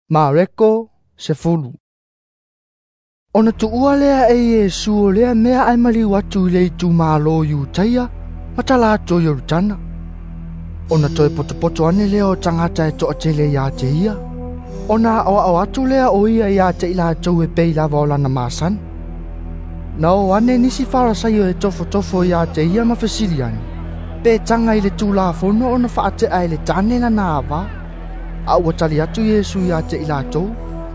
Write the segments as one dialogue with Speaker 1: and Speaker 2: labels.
Speaker 1: Mareko sefulu. Ona tuua lea e Yesu lea mea ai mali watu le tu malo yu taia matala to Yorutana. Ona toe poto ane leo tangata e to atele ya te ia. Ona awa atu lea o ia ya te ila tau e pei lava o lana masan. Nao ane nisi farasaio e tofo ya te ia mawhesiliani. Pe tanga ile tu la fono ona whaate aile tane na nāwa. Aua tali atu Yesu ya te ila tau.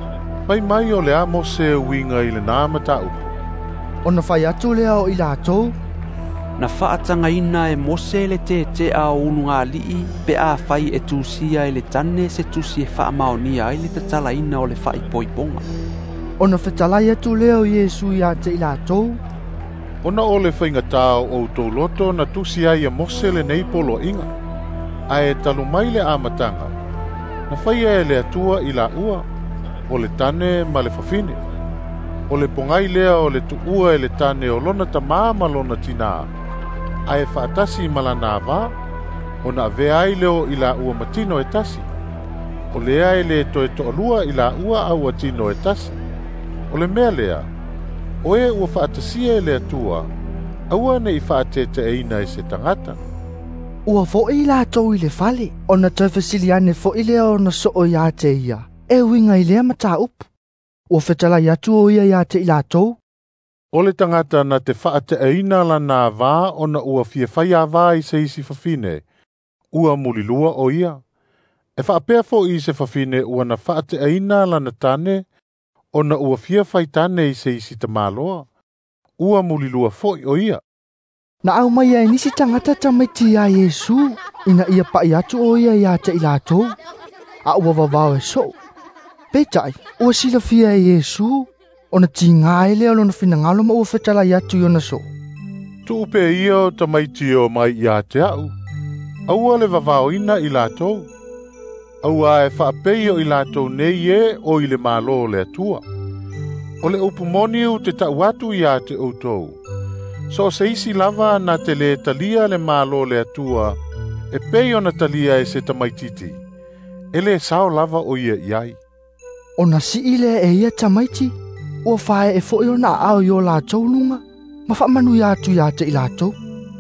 Speaker 2: Mai o lea mo se winga ile nā matau.
Speaker 1: Ona whai atu lea o ila tau.
Speaker 3: Na whaatanga ina e mose le te a ununga lii pe a whai e tūsia e le tane se tūsi e whaamaonia e le tatala ina o le whai poiponga.
Speaker 1: Ona whetalai atu lea o Yesu ya te ila tau.
Speaker 2: Ona o le whainga tāo o tō loto na tūsia i a mose le neipolo inga. A e talo mai le amatanga. Na whai e le atua i la ua. O le tane ma le whawhine. O le pongai lea o le tuua e le tane o lona ta māma lona tina. A e whaatasi malana wā. O na ave ai leo i la ua matino e tasi. O lea e le toe toalua i la ua au atino e tasi. O le mea lea. O e ua whaatasia e le atua. Aua ne i whaatete e ina e se tangata.
Speaker 1: Ua fo i la tau i le fale. Ona toi fasiliane fo i lea o na soo ya te ia. E winga i lea mata upu. Ua whetala i atu o ia ya te ila tau.
Speaker 2: O le tangata na te whaate e ina la nā wā o na ua fia whai a wā i se isi whawhine. Ua mulilua o ia. E whaapea fo i se whawhine ua na whaate e ina la na tane o na ua fia whai tane i se isi ta māloa. Ua mulilua fo i o ia.
Speaker 1: Na au mai e nisi tangata tamaiti a Yesu. Ina ia pa i atu o ia ya te ila tau. A ua wawao e so. Petai, ua sila fia e Yesu. Ona ti ngāi leo lona whina ngalo ma ua whetala i atu i ona so.
Speaker 2: Tu upe ia o tamaiti o mai i a te au. Aua le wawao ina i lātou. Aua e whaapei o i lātou nei e o i le mālo le atua. O le upumoni u te tau atu i a te outou. So se isi lava na te le talia le mālo le atua e pei ona talia e se tamaititi. E le sao lava o ia iai.
Speaker 1: Ona si ile e ia tamaiti. Ua whae e fo i ona au i o lātou lunga. Ma whamanu i atu i a te i lātou.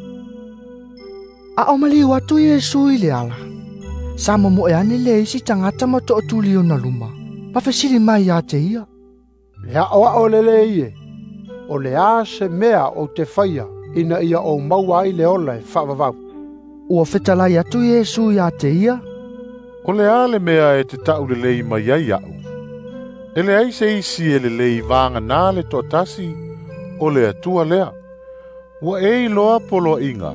Speaker 1: A o mali u atu Yesu i le ala. Sama mo e ane le isi tangata ma to atuli o na luma. Ma whesili mai i a te ia.
Speaker 4: Lea oa o le ie. O le a se mea o te whaia. Ina ia o maua i le ola e whaavavau.
Speaker 1: Ua whetala i atu Yesu i a te ia.
Speaker 2: O le a le mea e te tau le lei mai ai au. E le ai se isi e le lei vanga nā le tōtasi o le atua lea. Ua e i loa polo inga.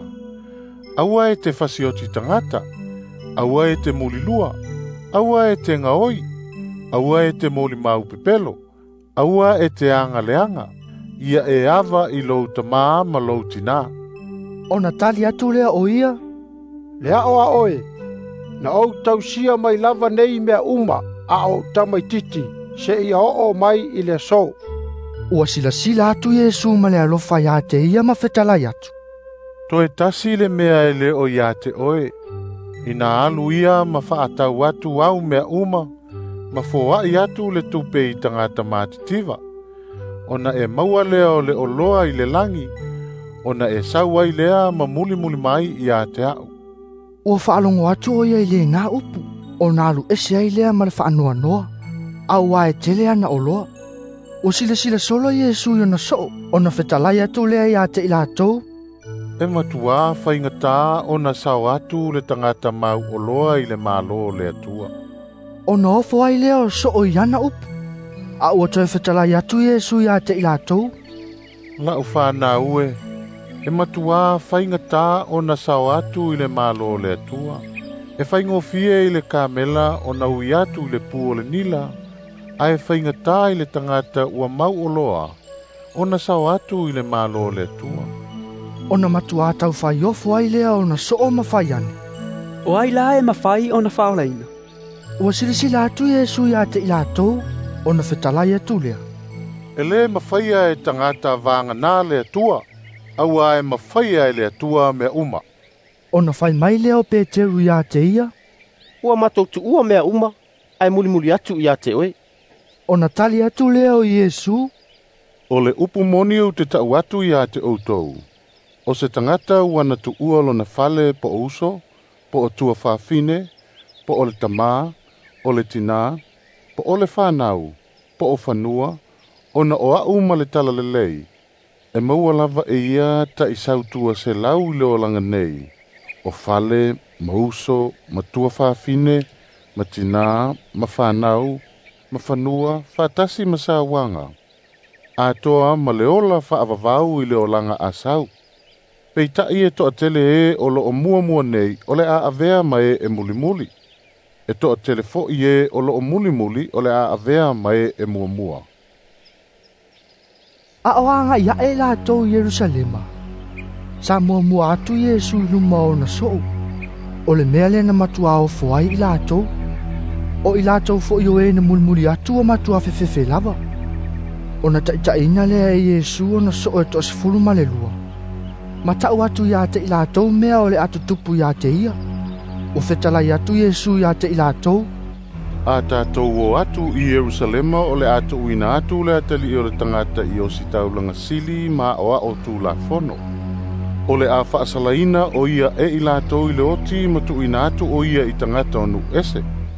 Speaker 2: Aua e te whasioti tangata. Aua e te mulilua. Aua e te ngaoi. Aua e te moli mau pepelo. Aua e te anga leanga. Ia e ava i lou tamaa ma lou tina.
Speaker 1: Ona tali atu lea o ia.
Speaker 4: Lea oa oe. Na au tausia mai lava nei mea uma a o tamaititi. Se ia o mai i le so.
Speaker 1: Ua sila atu Yesu ma le alofa ia te ia ma whetala i atu.
Speaker 2: Toe tasi le mea e le o ia te oe. Ina alu ia ma whaatau atu au mea uma. Ma fōa i atu le tupe i tangata mātitiva. Ona e maua lea o le oloa i le langi. Ona e saua i lea ma muli mai i a te au.
Speaker 1: Ua whaalongo atu o ia i le ngā upu. Ona alu ese ai lea ma le whaanoa noa. Au e tele ana o loa. O sila solo Yesu i ona so. Ona whetalai atu lea i a te ila tau.
Speaker 2: E matua whaingatā ona sao atu le tangata mau o loa i le mālo le atua.
Speaker 1: Ona ofo ai lea o so o i ana upu. A ua toi whetalai atu Yesu i a te ila tau.
Speaker 2: La ufana ue. E matua whaingatā ona sao atu i le mālo le atua. E whaingofie i le kamela ona ui atu i le pua le nila. Ai whaingatā i le tangata ua mau o loa. Ona sao atu i le mālo le atua.
Speaker 1: Ona matua tau whai ofo ai lea ona so o mawhai ane.
Speaker 3: O ai la e mawhai o na whaolaina.
Speaker 1: Ua sila atu Yesu i a te ila tau. Ona whetalai atu lea.
Speaker 2: E le mawhaia e tangata vanga nā le atua. Aua e mawhaia e le atua mea uma.
Speaker 1: Ona whai mai lea o Peteru i a te ia.
Speaker 5: Ua matautu ua mea uma. ai muli atu ia te oe.
Speaker 1: Ona tali atu lea o Iesu.
Speaker 2: O le upu moni o te tau atu ia te outou. O se tangata wana tu ualo na fale po o uso, po o tua whawhine, po o le tamā, o le tina, po o le whanau, po o whanua, ona o au ma le tala lelei. E maua lava e ia ta i sautua se lau leo langa nei. O fale, ma uso, ma tua whawhine, ma tina, ma whanau, ma whanua, whatasi ma sa wanga. A toa ma leola whaavavau i leo langa asau. Pei tai e toa tele e o lo o mua nei, o le a avea mai e muli. E toa tele fo i e o lo o muli, o le a avea mai e mua.
Speaker 1: A oanga ia e la tau Yerusalema. Sa mua atu Yesu luma o na soo. O le mea le na matua o foai i la tau. O i la tau fo i o e na muli atu o matua fefefe lava. O na taitaina lea e Yesu o na soo e toa sifuru malelua. Ma tau atu ia te i la tau mea o le atu tupu ia te ia. O fetalai atu Yesu ia te i la tau.
Speaker 2: A tātou o atu i Yerusalema o le atu uina atu le atali o le tangata i o si taulanga sili ma o a o tū la fono. O le a whaasalaina o ia e i lātou i le oti ma tu uina atu o ia i tangata o nu ese.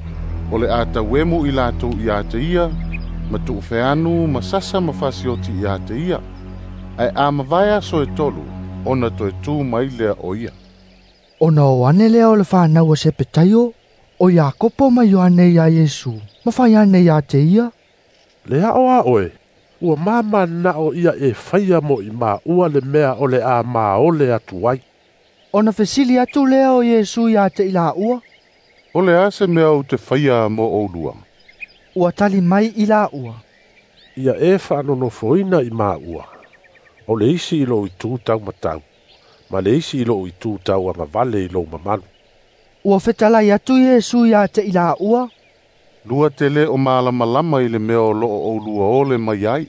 Speaker 2: O le a tauemu i lātou i a te ia, ma tu uwheanu ma sasa ma whasioti i a te ia. Ai a mawaya so e tolu, ona to e tū mai lea o ia.
Speaker 1: Ona o ane lea o le whanau a sepetaio, o Iakopo ma Ioane ia Yesu, ma whai ane ia te ia.
Speaker 6: Lea o a oe, ua mama na o ia e whaia mo i maa ua le mea o le a maa o le atu wai.
Speaker 1: Ona fesili atu lea o Yesu ia te ila ua.
Speaker 2: O le ase mea o te whaia mo o lua.
Speaker 1: Ua tali mai ila ua.
Speaker 6: Ia e whaanono foina i maa ua. O le isi ilo i tūtau matau, ma le isi ilo i tūtau a mavale ilo mamanu.
Speaker 1: Ua fetalai atu Yesu ia te ila ua.
Speaker 2: Lua tele o malama i le mea o loo o lua o le mai ai.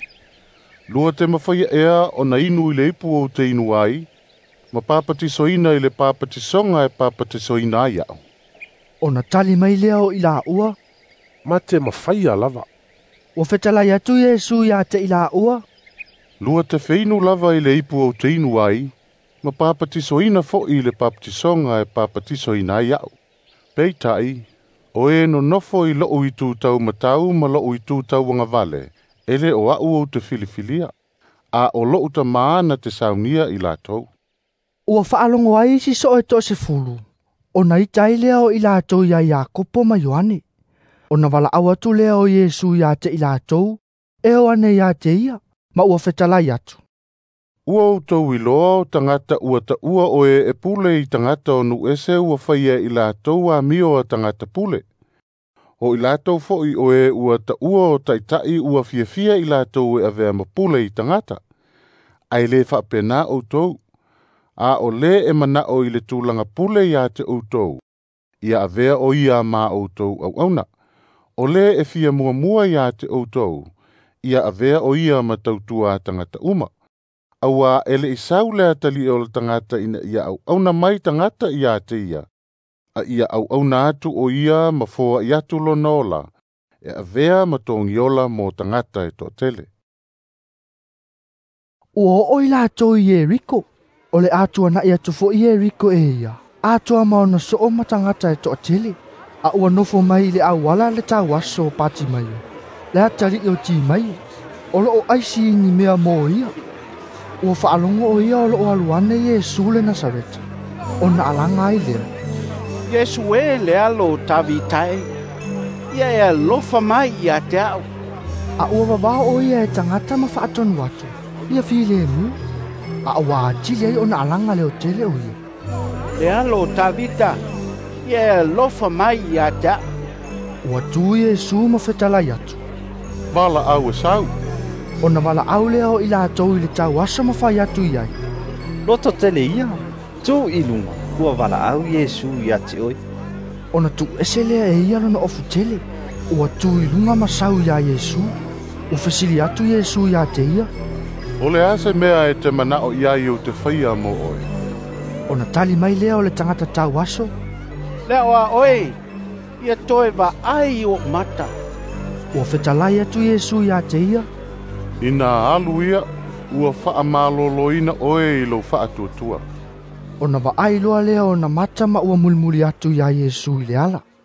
Speaker 2: Lua te mawhaia ea o na inu i le ipu o te inu ai. Ma papati soina i le papati songa e papati soina ai au.
Speaker 1: O na tali mai lea o ila ua.
Speaker 6: Ma te mawhaia lava.
Speaker 1: Ua fetalai atu Yesu ia te ila ua.
Speaker 2: Lua te feinu lava i le ipu o te inu ai. Ma papati soina fo i le papati songa e papati soina ai au. Pei tai, o e no nofo i loo i tūtau matau ma loo i tūtau wanga vale, ele o au o te filifilia, a o loo ta maana te saunia i lātou.
Speaker 1: Ua whaalongo ai si so e to se fulu. O na itai lea o i lātou ia Iakopo ma Ioane. O na wala awatu lea o Yesu ia te i lātou, e o ane ia te ia, ma ua fetalai atu.
Speaker 2: Ua o tau i loa o tangata ua ta ua o e pule i tangata o nu ese ua whaia i lātou a mio a tangata pule. O i lātou foi o e ua ta ua o taitai ua fia i lātou e avea ma pule i tangata. Ai le whapena o tau. A o le e mana o i le tūlanga pule i a te o tau. Ia avea o ia ma o tau au auna. O le e fia mua i a te o tau. Ia avea o ia ma tautua tangata uma. Aua ele i sau lea tali o le tangata ina ia au na mai tangata ia te ia. A ia au na atu o ia ma foa i atu lo nola. E a vea ma tōngiola mo tangata e tō tele.
Speaker 1: Ua oi lātou i Eriko. O le atua na ia tufo i Eriko e ia. Atua maona so o matangata e tō tele. A ua nofo mai le awala le tau aso pati mai. Le atari o ti mai. O lo o aisi ni mea mo ia. Ua whaalongo o ia o lo aluane Yesu le Nazareta. O na alanga ai lea.
Speaker 5: Yesu e le alo tavi tai. Ia e alofa mai ia te au.
Speaker 1: A ua wawao o ia e tangata ma whaatonu atu. Ia while e mu. A ua atili ai o na alanga leo tele o ia.
Speaker 5: Le alo tavita. Ia e alofa mai ia te au.
Speaker 1: Ua tu Yesu ma fetalai atu.
Speaker 2: Vala au e sau.
Speaker 1: O na wala au leo i lātou i le tau asa ma whai atu i ai.
Speaker 7: Loto tele ia. Tu ilunga. Ua wala au Yesu i ati oi.
Speaker 1: O na tu ese lea e ia lona ofu tele. Ua tu i lunga ma sau ia Yesu. Ua fesili atu Yesu ia te ia.
Speaker 2: O le ase mea e te manao ia i o te whaia mo oi.
Speaker 1: O na tali mai lea o le tangata tau aso.
Speaker 5: Lea oa oi. ia toe va ai o mata.
Speaker 1: Ua whetalai atu Iesu ia te ia.
Speaker 2: Ina alu ia, ua whaamaloloina oe I lo whaatuatua.
Speaker 1: Ona va ai loa lea ona mata ma ua mulmuli atu ia Iesu I le ala.